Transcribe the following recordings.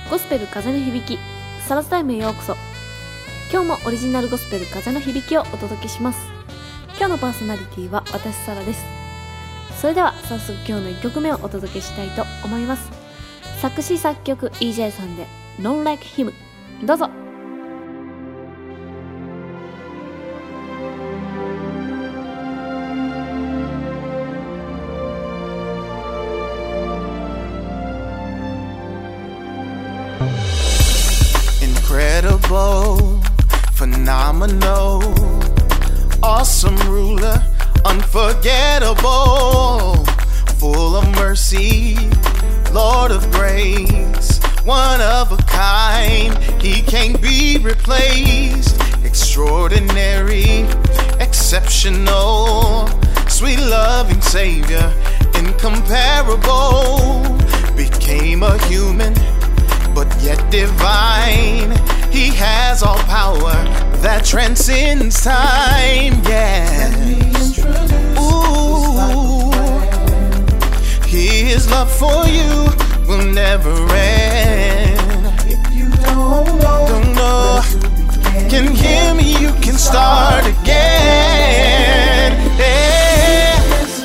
ゴスペル風の響き、サラスタイムへようこそ。今日もオリジナルゴスペル風の響きをお届けします。今日のパーソナリティは私サラです。それでは早速今日の1曲目をお届けしたいと思います。作詞作曲 EJ さんで Not Like Him、 どうぞ。 Incredible, phenomenal, awesome ruler, unforgettable, full of mercy, Lord of grace, one of a kind, he can't be replaced, extraordinary, exceptional, sweet loving Savior, incomparable, became a human but yet divine. He has all power that transcends time. Yeah. Ooh. His love for you will never end. If you don't know, can hear me, you can start again. Yeah.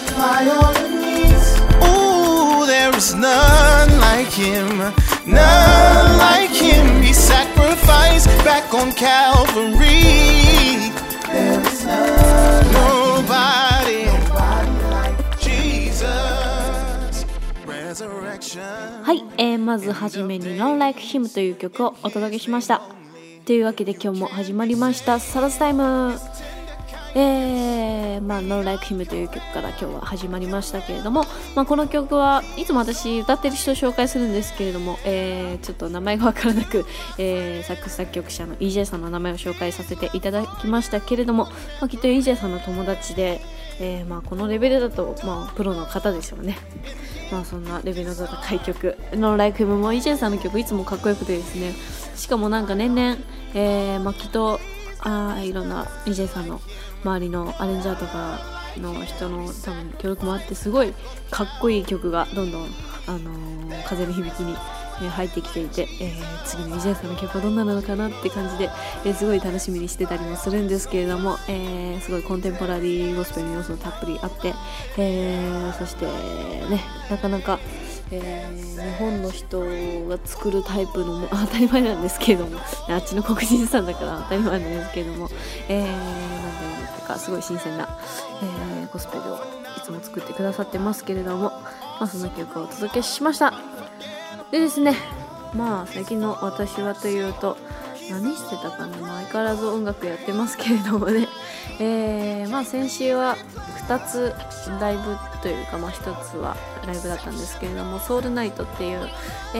Ooh, there is none like him. None like him, he sacrificed back on Calvary. There's nobody like Jesus. Resurrection. はい、まずはじめに Not Like Him という曲をお届けしました。というわけで今日も始まりましたサラスタイム。Not Like Him という曲から今日は始まりましたけれども、この曲はいつも私歌ってる人を紹介するんですけれども、ちょっと名前がわからなく、作詞作曲者の EJ さんの名前を紹介させていただきましたけれども、きっと EJ さんの友達で、このレベルだと、プロの方ですよね。そんなレベルの高い曲 Not Like Him も EJ さんの曲いつもかっこよくてですね、しかもなんか年々、きっといろんな EJ さんの周りのアレンジャーとかの人の多分協力もあってすごいかっこいい曲がどんどん、風の響きに、入ってきていて、次の EJ さんの曲はどんなのかなって感じで、すごい楽しみにしてたりもするんですけれども、すごいコンテンポラリーゴスペルの要素たっぷりあって、そしてね、なかなか日本の人が作るタイプのも当たり前なんですけれども、あっちの黒人さんだから当たり前なんですけれども、なんていうかすごい新鮮な、ゴスペルをいつも作ってくださってますけれども、その曲をお届けしました。でですね、最近の私はというと何してたかな、相変わらず音楽やってますけれどもね、先週は2つライブというか、1つはライブだったんですけれども、ソウルナイトっていう、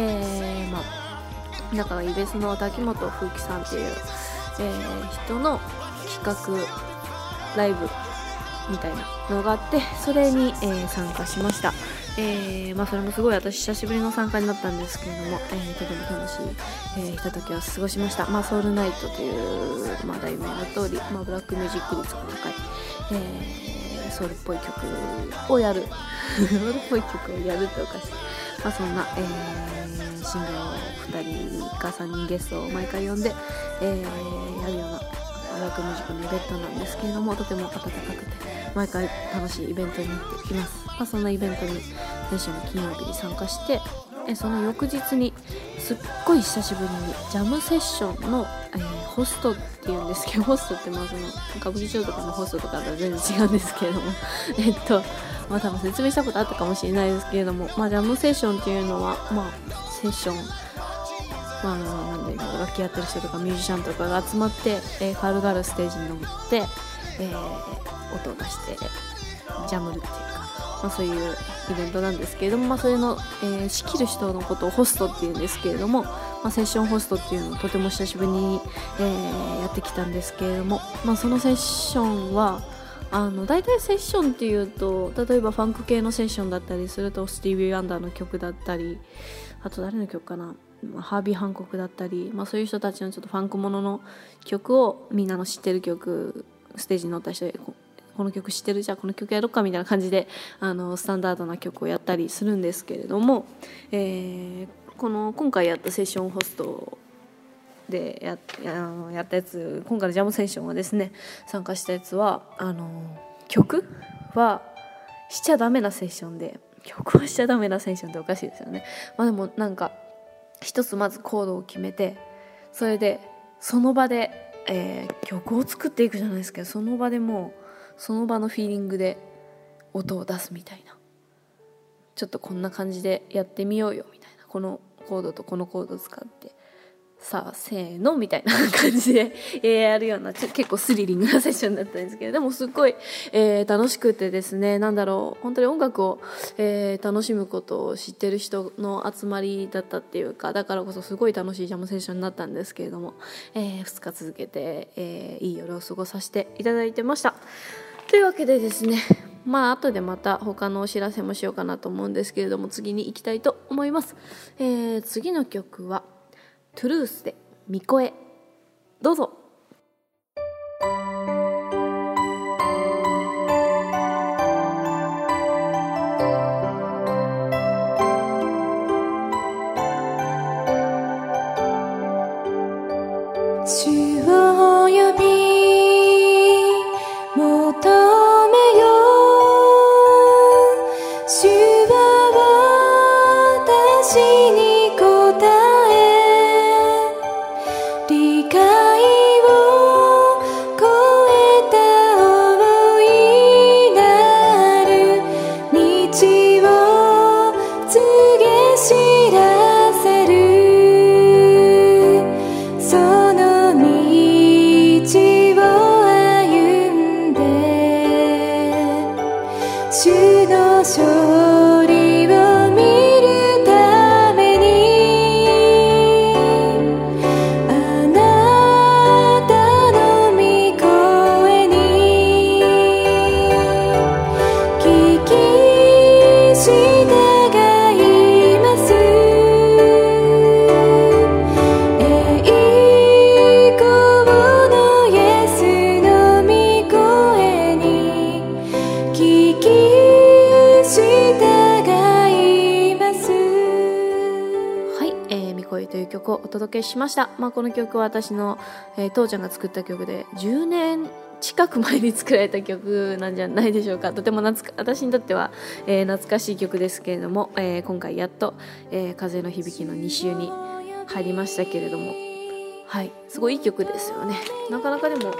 だからイベスの滝本風紀さんっていう、人の企画ライブみたいなのがあって、それに、参加しました。それもすごい私久しぶりの参加になったんですけれども、とても楽しい、ひとときを過ごしました。ソウルナイトという、題名の通り、ブラックミュージック率が高い、ソウルっぽい曲をやるソウルっぽい曲をやるっておかしい、そんな、シンガーを2人か3人ゲストを毎回呼んで、やるようなブラックミュージックのイベントなんですけれども、とても温かくて毎回楽しいイベントになっています。そんなイベントに先週の金曜日に参加して、その翌日にすっごい久しぶりにジャムセッションの、ホストっていうんですけど、ホストってその歌舞伎町とかのホストとかとは全然違うんですけれども多分説明したことあったかもしれないですけれども、ジャムセッションっていうのはセッション、なんで楽器やってる人とかミュージシャンとかが集まって、軽々ステージに乗って、音を出してジャムるっていうか、そういうイベントなんですけれども、それの、仕切る人のことをホストっていうんですけれども、セッションホストっていうのをとても久しぶりに、やってきたんですけれども、そのセッションは大体セッションっていうと、例えばファンク系のセッションだったりするとスティービー・ワンダーの曲だったり、あと誰の曲かな、ハービー・ハンコックだったり、そういう人たちのちょっとファンクものの曲をみんなの知ってる曲ステージに乗った人でこの曲知ってる、じゃあこの曲やろうかみたいな感じでスタンダードな曲をやったりするんですけれども、今今回やったセッションホストでやったやつ、今回のジャムセッションはですね、参加したやつは曲はしちゃダメなセッションで、曲はしちゃダメなセッションっておかしいですよね。でもなんか一つまずコードを決めて、それでその場で、曲を作っていくじゃないですけど、その場でもうその場のフィーリングで音を出すみたいな、ちょっとこんな感じでやってみようよみたいな、このコードとこのコードを使ってさあせーのみたいな感じでやるような、結構スリリングなセッションだったんですけど、でもすっごい、楽しくてですね、本当に音楽を、楽しむことを知ってる人の集まりだったっていうか、だからこそすごい楽しいジャムセッションになったんですけれども、2日続けて、いい夜を過ごさせていただいてました。というわけでですね、後でまた他のお知らせもしようかなと思うんですけれども、次に行きたいと思います。次の曲はトゥルースでミコエ、どうぞ。 主を呼び求めよう、主は私に答え、理解を超えた大いなる道を告げ知らせる、その道を歩んで主の勝利を見るために、あなたの御声に聞き従います。栄光のイエスの御声に聞き従います。 はい、ミコエという曲をお届けしました。この曲は私の、父ちゃんが作った曲で、10年近く前に作られた曲なんじゃないでしょうか。とても私にとっては、懐かしい曲ですけれども、今回やっと、風の響きの2週に入りましたけれども、はい、すごいいい曲ですよね。なかなかでも、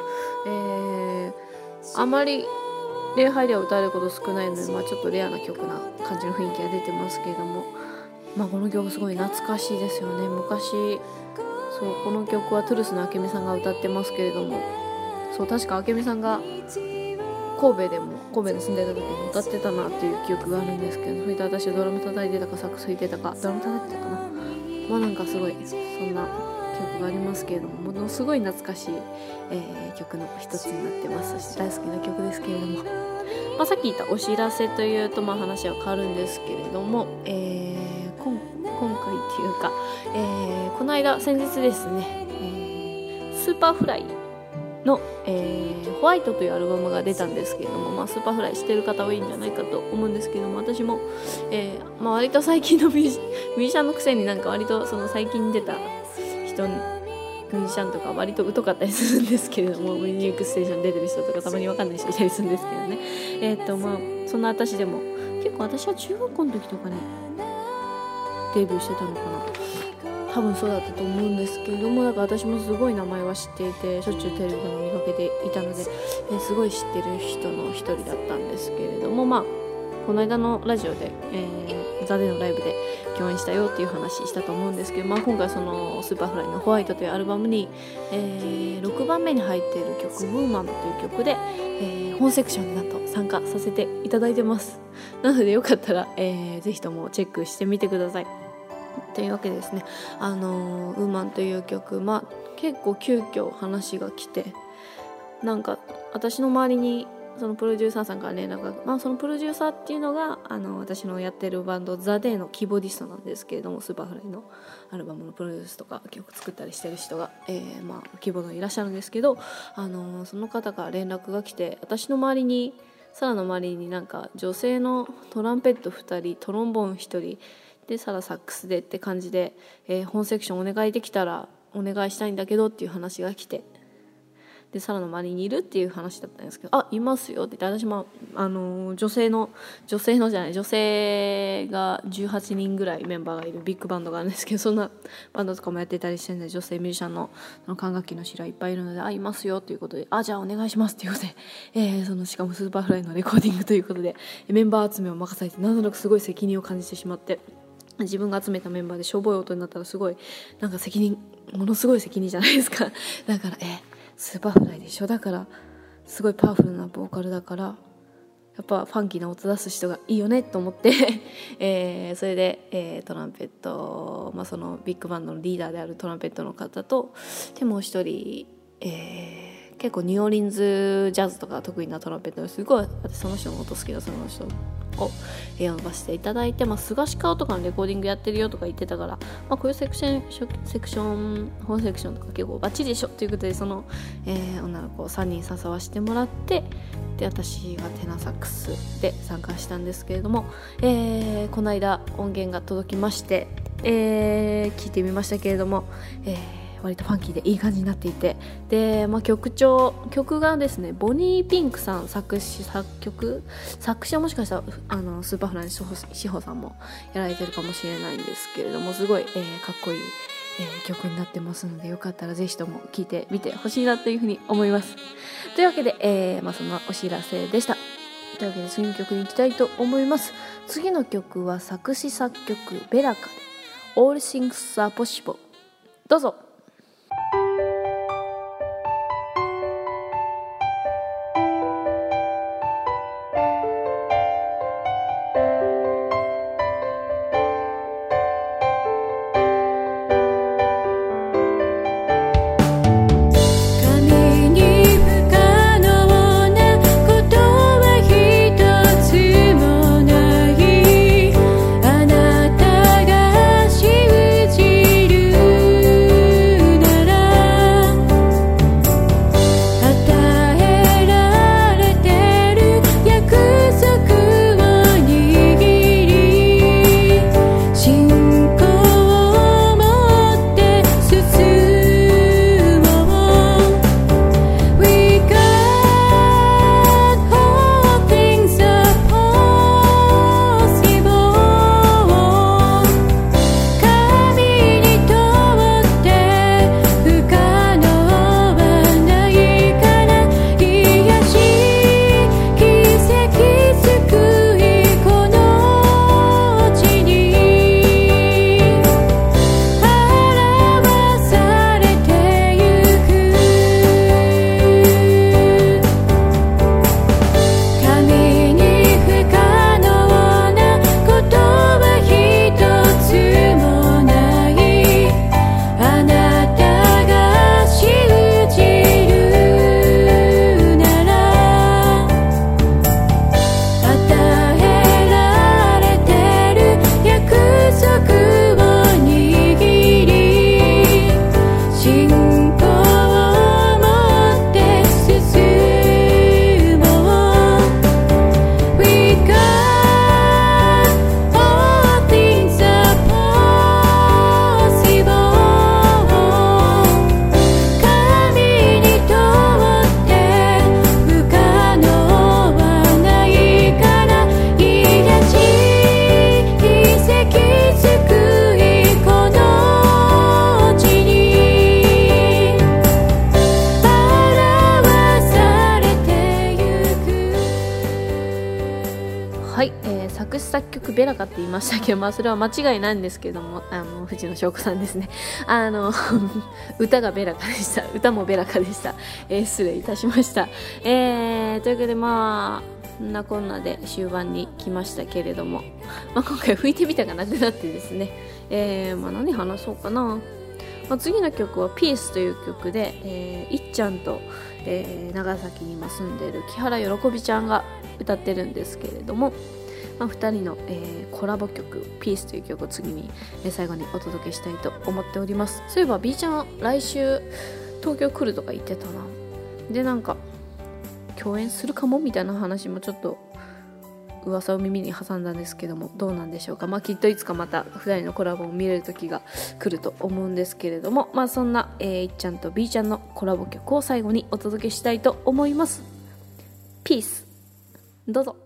あまり礼拝では歌えること少ないので、ちょっとレアな曲な感じの雰囲気が出てますけれども、この曲すごい懐かしいですよね。昔、この曲はトゥルスの明美さんが歌ってますけれども、確か明美さんが神戸に住んでた時に歌ってたなっていう記憶があるんですけど、それで私はドラム叩いてたかサックス弾いてたか、ドラム叩いてたかな、なんかすごいそんな曲がありますけれども、ものすごい懐かしい、曲の一つになってますし、大好きな曲ですけれども、さっき言ったお知らせというと、話は変わるんですけれども、今回っていうか、この間先日ですね、スーパーフライの、ホワイトというアルバムが出たんですけれども、スーパーフライしてる方多いんじゃないかと思うんですけども、私も、割と最近のミュージシャンのくせに割とその最近出た人ミュージシャンとか割と疎かったりするんですけれども、ミュージックステーション出てる人とかたまに分かんない人いたりするんですけどね、そんな私でも結構、私は中学校の時とかにデビューしてたのかな、多分そうだったと思うんですけれども、だから私もすごい名前は知っていて、しょっちゅうテレビでも見かけていたので、すごい知ってる人の一人だったんですけれども、この間のラジオで、ザデのライブで共演したよっていう話したと思うんですけど、今回そのスーパーフライのホワイトというアルバムに、6番目に入っている曲ウーマンという曲で、本セクションになんと参加させていただいてます。なのでよかったら、ぜひともチェックしてみてください。というわけでですね、ウーマンという曲、結構急遽話が来て、私の周りにそのプロデューサーさんから連絡が、そのプロデューサーっていうのが私のやってるバンドザ・デイのキーボーディストなんですけれども、スーパーフライのアルバムのプロデュースとか曲作ったりしてる人が、キーボードにいらっしゃるんですけど、その方から連絡が来て、私の周りにサラの周りに女性のトランペット2人トロンボーン1人でサラサックスでって感じで、本セクションお願いできたらお願いしたいんだけどっていう話が来て、でサラの周りにいるっていう話だったんですけど、いますよって言って、私も女性が18人ぐらいメンバーがいるビッグバンドがあるんですけど、そんなバンドとかもやってたりしてるので、女性ミュージシャンの管楽器の人がいっぱいいるので、いますよということで、じゃあお願いしますということで、しかもスーパーフライのレコーディングということでメンバー集めを任されて、なんとなくすごい責任を感じてしまって、自分が集めたメンバーでしょぼい音になったらすごいなんかものすごい責任じゃないですか。だからスーパーフライでしょ、だからすごいパワフルなボーカルだからやっぱファンキーな音出す人がいいよねと思ってそれで、トランペット、そのビッグバンドのリーダーであるトランペットの方と、でもう一人、結構ニューオーリンズジャズとか得意なトランペットですごい私その人の音好きだ、その人を呼ばせていただいて、菅氏顔とかのレコーディングやってるよとか言ってたから、こういうセクション本セクションとか結構バッチリでしょということで、その、女の子を3人誘わせてもらって、で私がテナーサックスで参加したんですけれども、この間音源が届きまして、聞いてみましたけれども、割とファンキーでいい感じになっていて、で、曲がですね、ボニーピンクさん作詞はもしかしたらスーパーフライの志保さんもやられてるかもしれないんですけれども、すごい、かっこいい、曲になってますので、よかったらぜひとも聴いてみてほしいなというふうに思います。というわけで、そんなお知らせでした。というわけで次の曲に行きたいと思います。次の曲は作詞作曲ベラカで All Things Are Possible、 どうぞ。作詞作曲ベラカって言いましたけど、それは間違いないんですけども、藤野翔子さんですね。歌がベラカでした。歌もベラカでした。失礼いたしました。というわけでこんなこんなで終盤に来ましたけれども、今回吹いてみたかなってなってですね、何話そうかな。次の曲はピースという曲で、いっちゃんと、長崎に今住んでいる木原喜ちゃんが歌ってるんですけれども、2人の、コラボ曲ピースという曲を次に、最後にお届けしたいと思っております。そういえば B ちゃん来週東京来るとか言ってたな。で共演するかもみたいな話もちょっと噂を耳に挟んだんですけども、どうなんでしょうか。きっといつかまた2人のコラボを見れる時が来ると思うんですけれども、そんな、いっちゃんと B ちゃんのコラボ曲を最後にお届けしたいと思います。ピース、どうぞ。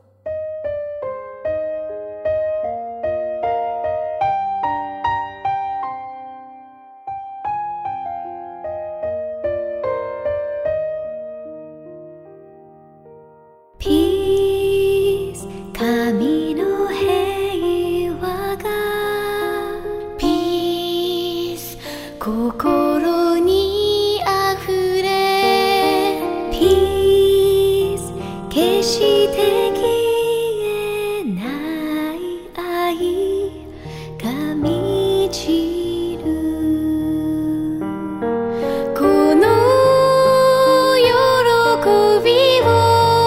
ピース、神の平和がピース、心にあふれピース、決して消えない愛が満ちる、この喜びを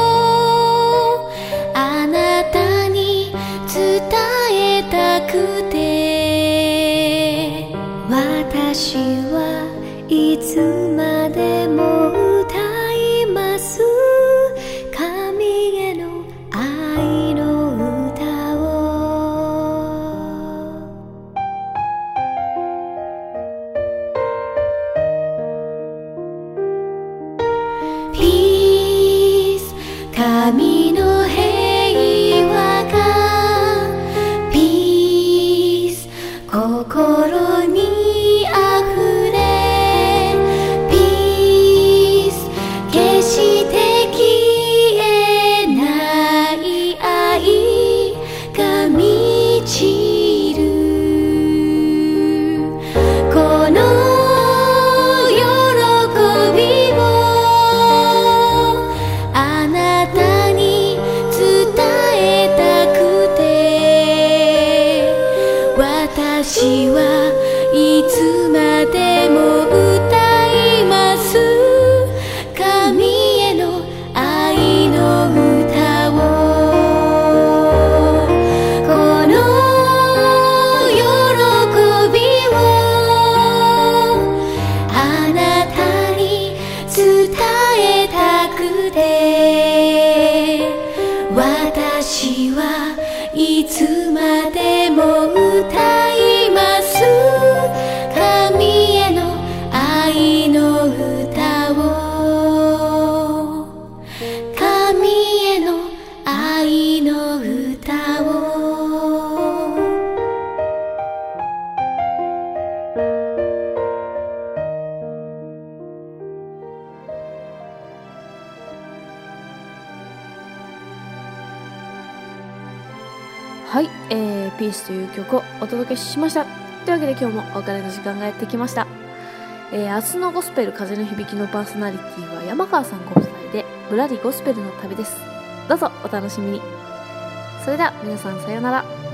あなたに伝えたくて、私はいつまでも歌います、神への愛の歌を。ピース、神の平和がピース、心にあふれピース、決して消えない愛が満ちる、この喜びをあなたに伝えたくて、私はいつまでも歌います、神への愛の歌を。この喜びをあなたに伝えたくて、私はいつまでも歌います、神への愛の歌を、神への愛の歌を。 はい、ピースという曲をお届けしました。というわけで今日もお別れの時間がやってきました。明日のゴスペル風の響きのパーソナリティは山川さんご夫妻でぶらりゴスペルの旅です。どうぞお楽しみに。それでは皆さんさようなら。